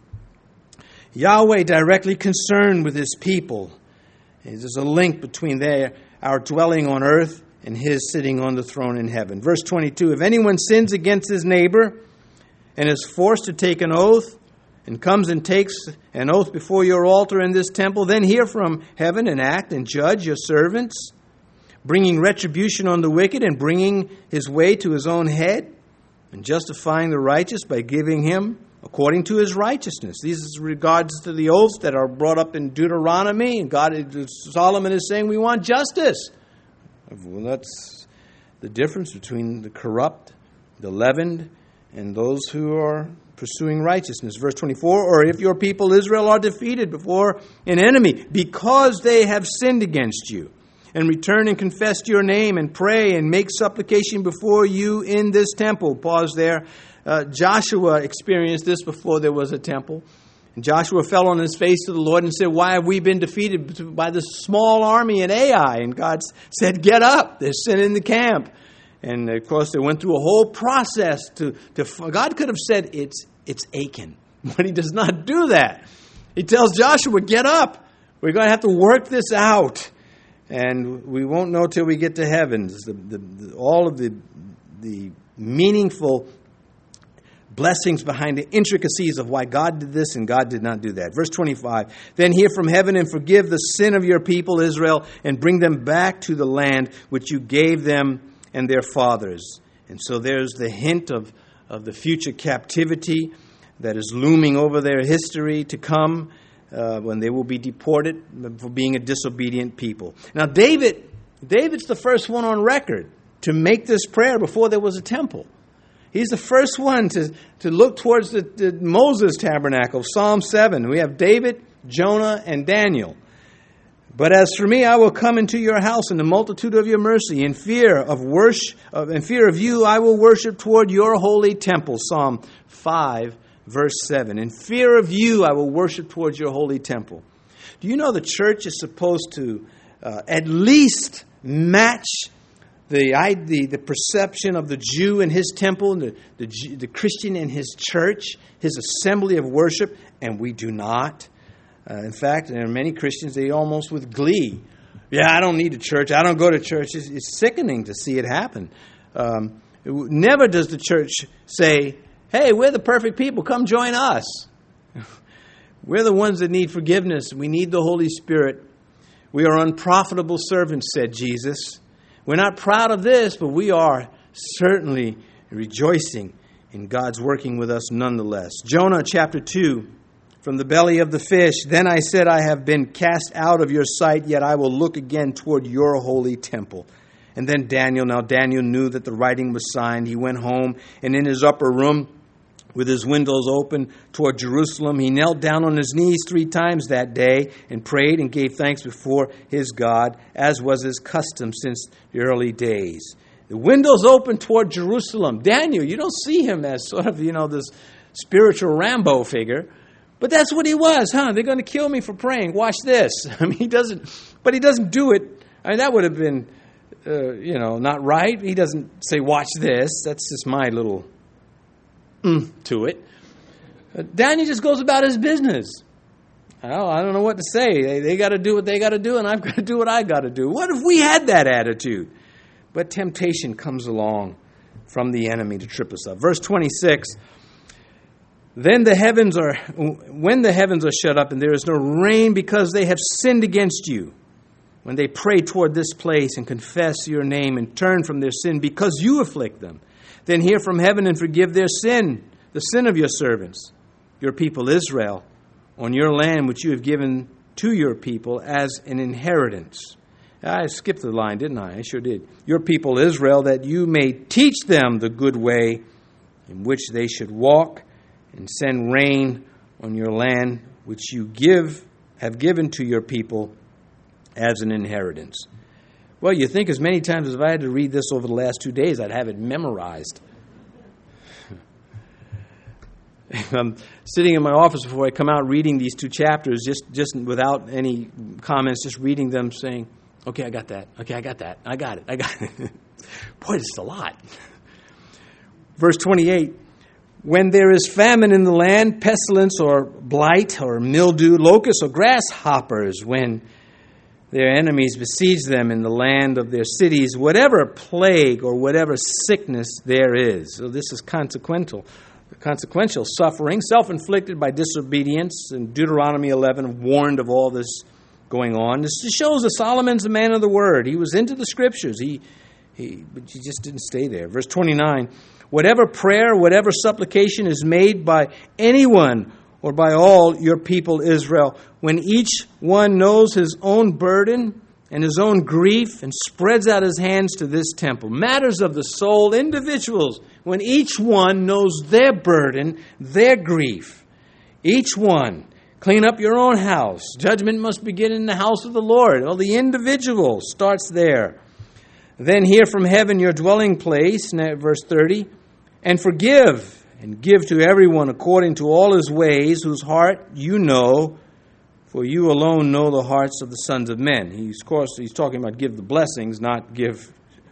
Yahweh directly concerned with his people. There's a link between our dwelling on earth and his sitting on the throne in heaven. Verse 22, if anyone sins against his neighbor and is forced to take an oath and comes and takes an oath before your altar in this temple, then hear from heaven and act and judge your servants, bringing retribution on the wicked and bringing his way to his own head and justifying the righteous by giving him according to his righteousness. These is regards to the oaths that are brought up in Deuteronomy. And Solomon is saying we want justice. Well, that's the difference between the corrupt, the leavened, and those who are pursuing righteousness. Verse 24, or if your people Israel are defeated before an enemy because they have sinned against you, and return and confess your name and pray and make supplication before you in this temple. Pause there. Joshua experienced this before there was a temple. And Joshua fell on his face to the Lord and said, why have we been defeated by this small army at Ai? And God said, get up. There's sin in the camp. And of course, they went through a whole process God could have said, it's Achan. But he does not do that. He tells Joshua, get up. We're going to have to work this out. And we won't know till we get to heaven. All of the meaningful blessings behind the intricacies of why God did this and God did not do that. Verse 25, then hear from heaven and forgive the sin of your people Israel and bring them back to the land which you gave them and their fathers. And so there's the hint of the future captivity that is looming over their history to come when they will be deported for being a disobedient people. Now David's the first one on record to make this prayer before there was a temple. He's the first one to look towards the Moses tabernacle, Psalm 7. We have David, Jonah, and Daniel. But as for me, I will come into your house in the multitude of your mercy. In fear of you, I will worship toward your holy temple, Psalm 5, verse 7. In fear of you, I will worship towards your holy temple. Do you know the church is supposed to at least match the perception of the Jew in his temple, and the Christian in his church, his assembly of worship, and we do not. In fact, there are many Christians, they almost with glee, I don't need a church, I don't go to church. It's sickening to see it happen. Never does the church say, hey, we're the perfect people, come join us. We're the ones that need forgiveness. We need the Holy Spirit. We are unprofitable servants, said Jesus. We're not proud of this, but we are certainly rejoicing in God's working with us nonetheless. Jonah chapter 2, from the belly of the fish, then I said, I have been cast out of your sight, yet I will look again toward your holy temple. And then Daniel knew that the writing was signed. He went home, and in his upper room, with his windows open toward Jerusalem, he knelt down on his knees 3 times that day and prayed and gave thanks before his God, as was his custom since the early days. The windows open toward Jerusalem. Daniel, you don't see him as sort of, this spiritual Rambo figure, But that's what he was, huh? They're going to kill me for praying. Watch this. I mean, he doesn't do it. I mean, that would have been, not right. He doesn't say, watch this. That's just my little to it. Daniel just goes about his business. I don't know what to say. They got to do what they got to do, and I've got to do what I got to do. What if we had that attitude? But temptation comes along from the enemy to trip us up. Verse 26, when the heavens are shut up and there is no rain because they have sinned against you, when they pray toward this place and confess your name and turn from their sin because you afflict them, then hear from heaven and forgive their sin, the sin of your servants, your people Israel, on your land which you have given to your people as an inheritance. I skipped the line, didn't I? I sure did. Your people Israel, that you may teach them the good way in which they should walk, and send rain on your land which you have given to your people as an inheritance. Well, you think as many times as if I had to read this over the last 2 days, I'd have it memorized. I'm sitting in my office before I come out reading these 2 chapters, just without any comments, just reading them, saying, okay, I got that. Okay, I got that. I got it. Boy, this is a lot. Verse 28, when there is famine in the land, pestilence or blight or mildew, locusts or grasshoppers, when their enemies besiege them in the land of their cities, whatever plague or whatever sickness there is. So this is consequential suffering, self-inflicted by disobedience. And Deuteronomy 11 warned of all this going on. This just shows that Solomon's a man of the word. He was into the scriptures. But he just didn't stay there. Verse 29, whatever prayer, whatever supplication is made by anyone or by all your people Israel, when each one knows his own burden and his own grief and spreads out his hands to this temple. Matters of the soul, individuals, when each one knows their burden, their grief. Each one, clean up your own house. Judgment must begin in the house of the Lord. Well, the individual starts there. Then hear from heaven your dwelling place, verse 30, and forgive and give to everyone according to all his ways, whose heart you know, for you alone know the hearts of the sons of men. He's talking about give the blessings, not give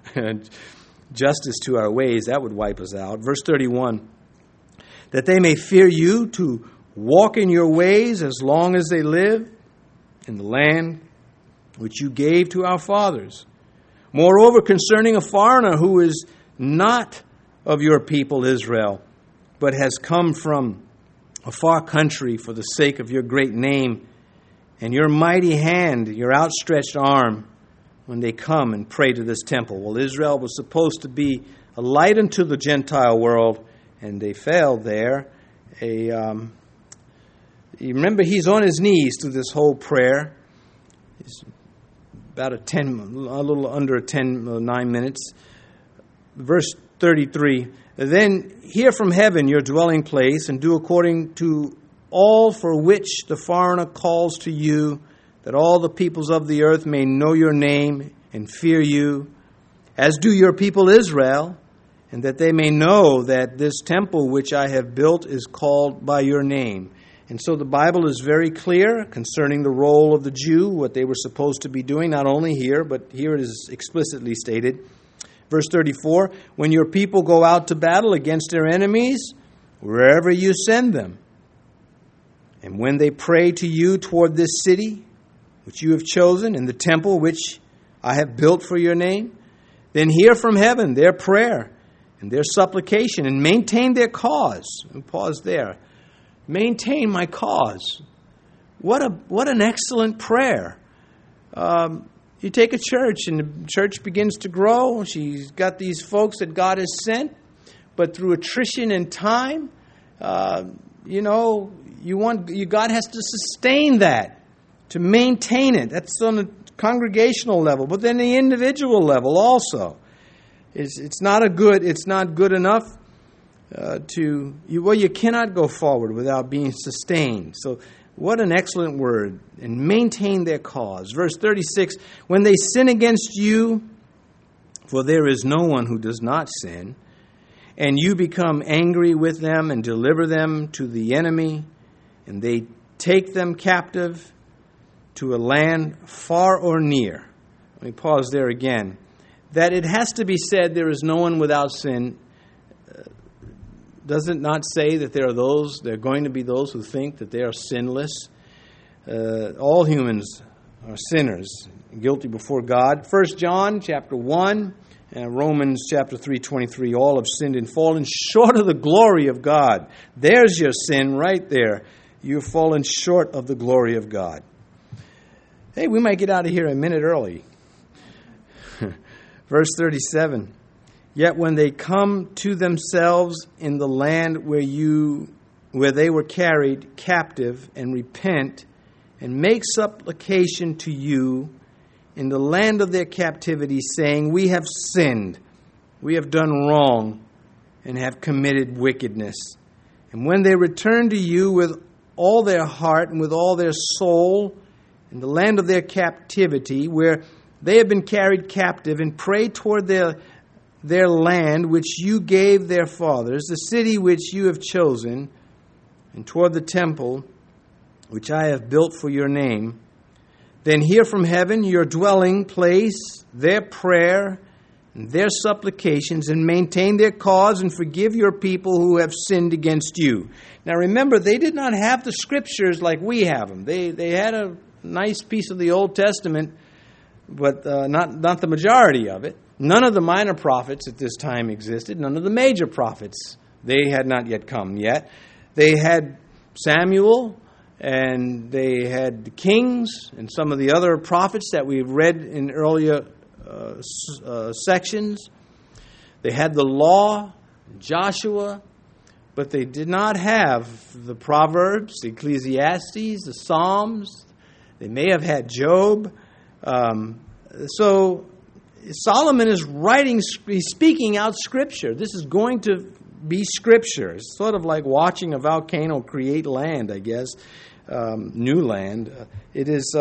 justice to our ways. That would wipe us out. Verse 31, that they may fear you to walk in your ways as long as they live in the land which you gave to our fathers. Moreover, concerning a foreigner who is not of your people Israel, but has come from a far country for the sake of your great name and your mighty hand, your outstretched arm, when they come and pray to this temple. Well, Israel was supposed to be a light unto the Gentile world, and they failed there. You remember, he's on his knees through this whole prayer. It's about a little under 9 minutes. Verse 33, then hear from heaven your dwelling place, and do according to all for which the foreigner calls to you, that all the peoples of the earth may know your name and fear you, as do your people Israel, and that they may know that this temple which I have built is called by your name. And so the Bible is very clear concerning the role of the Jew, what they were supposed to be doing, not only here, but here it is explicitly stated. Verse 34, when your people go out to battle against their enemies, wherever you send them, and when they pray to you toward this city, which you have chosen, and the temple which I have built for your name, then hear from heaven their prayer and their supplication, and maintain their cause. And pause there. Maintain my cause. What an excellent prayer. You take a church, and the church begins to grow. She's got these folks that God has sent, but through attrition and time, God has to sustain that, to maintain it. That's on the congregational level, but then the individual level also. It's not good enough. You cannot go forward without being sustained. So what an excellent word. And maintain their cause. Verse 36, when they sin against you, for there is no one who does not sin, and you become angry with them and deliver them to the enemy, and they take them captive to a land far or near. Let me pause there again. That it has to be said there is no one without sin. Does it not say that there are going to be those who think that they are sinless? All humans are sinners, guilty before God. 1 John chapter 1 and Romans chapter 3:23, all have sinned and fallen short of the glory of God. There's your sin right there. You've fallen short of the glory of God. Hey, we might get out of here a minute early. Verse 37, yet when they come to themselves in the land where they were carried captive, and repent and make supplication to you in the land of their captivity, saying, we have sinned, we have done wrong, and have committed wickedness. And when they return to you with all their heart and with all their soul in the land of their captivity, where they have been carried captive, and pray toward their land which you gave their fathers, the city which you have chosen, and toward the temple which I have built for your name, then hear from heaven your dwelling place, their prayer, and their supplications, and maintain their cause, and forgive your people who have sinned against you. Now remember, they did not have the scriptures like we have them. They had a nice piece of the Old Testament, but not the majority of it. None of the minor prophets at this time existed. None of the major prophets, they had not yet come yet. They had Samuel, and they had the kings, and some of the other prophets that we've read in earlier sections. They had the law, Joshua, but they did not have the Proverbs, the Ecclesiastes, the Psalms. They may have had Job. So Solomon is he's speaking out Scripture. This is going to be Scripture. It's sort of like watching a volcano create land, I guess, new land. It is.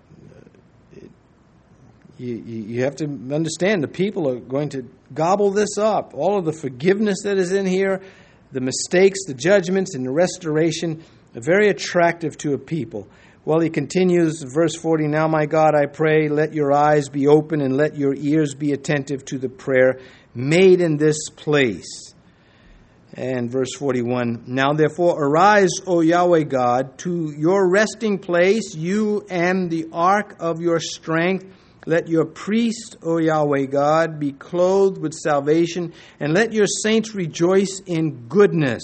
You have to understand the people are going to gobble this up. All of the forgiveness that is in here, the mistakes, the judgments, and the restoration are very attractive to a people. Well, he continues, verse 40, now, my God, I pray, let your eyes be open and let your ears be attentive to the prayer made in this place. And verse 41, now, therefore, arise, O Yahweh God, to your resting place, you and the ark of your strength. Let your priest, O Yahweh God, be clothed with salvation, and let your saints rejoice in goodness.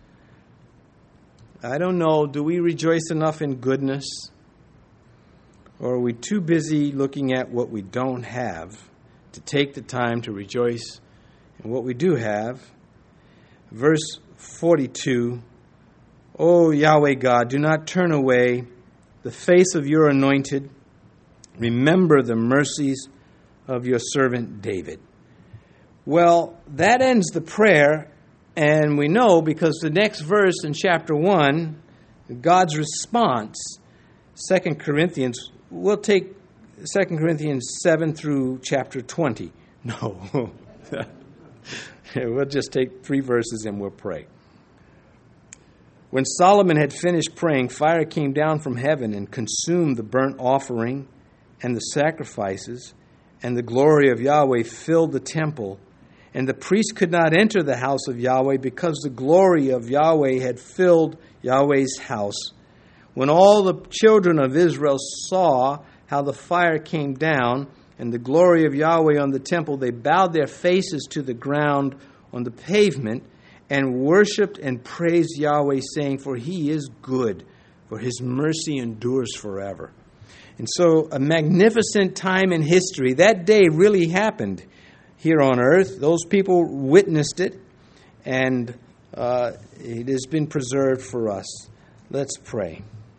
I don't know, do we rejoice enough in goodness? Or are we too busy looking at what we don't have to take the time to rejoice in what we do have? Verse 42, O Yahweh God, do not turn away the face of your anointed. Remember the mercies of your servant David. Well, that ends the prayer. And we know because the next verse in chapter 1, God's response, 2 Corinthians, we'll take 2 Corinthians 7 through chapter 20. No. We'll just take 3 verses and we'll pray. When Solomon had finished praying, fire came down from heaven and consumed the burnt offering and the sacrifices, and the glory of Yahweh filled the temple. And the priest could not enter the house of Yahweh because the glory of Yahweh had filled Yahweh's house. When all the children of Israel saw how the fire came down and the glory of Yahweh on the temple, they bowed their faces to the ground on the pavement and worshipped and praised Yahweh, saying, for he is good, for his mercy endures forever. And so a magnificent time in history. That day really happened here on earth. Those people witnessed it, and it has been preserved for us. Let's pray.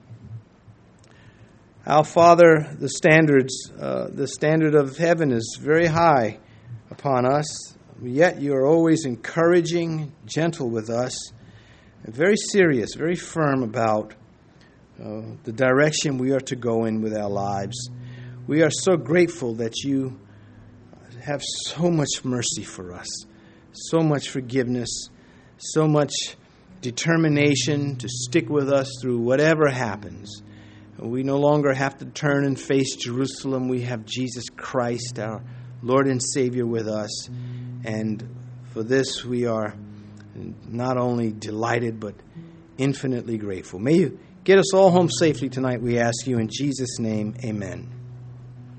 Our Father, the standard of heaven is very high upon us, yet you are always encouraging, gentle with us, and very serious, very firm about the direction we are to go in with our lives. We are so grateful that you have so much mercy for us, so much forgiveness, so much determination to stick with us through whatever happens. We no longer have to turn and face Jerusalem. We have Jesus Christ, our Lord and Savior, with us. And for this we are not only delighted, but infinitely grateful. May you get us all home safely tonight, we ask you. In Jesus' name, amen.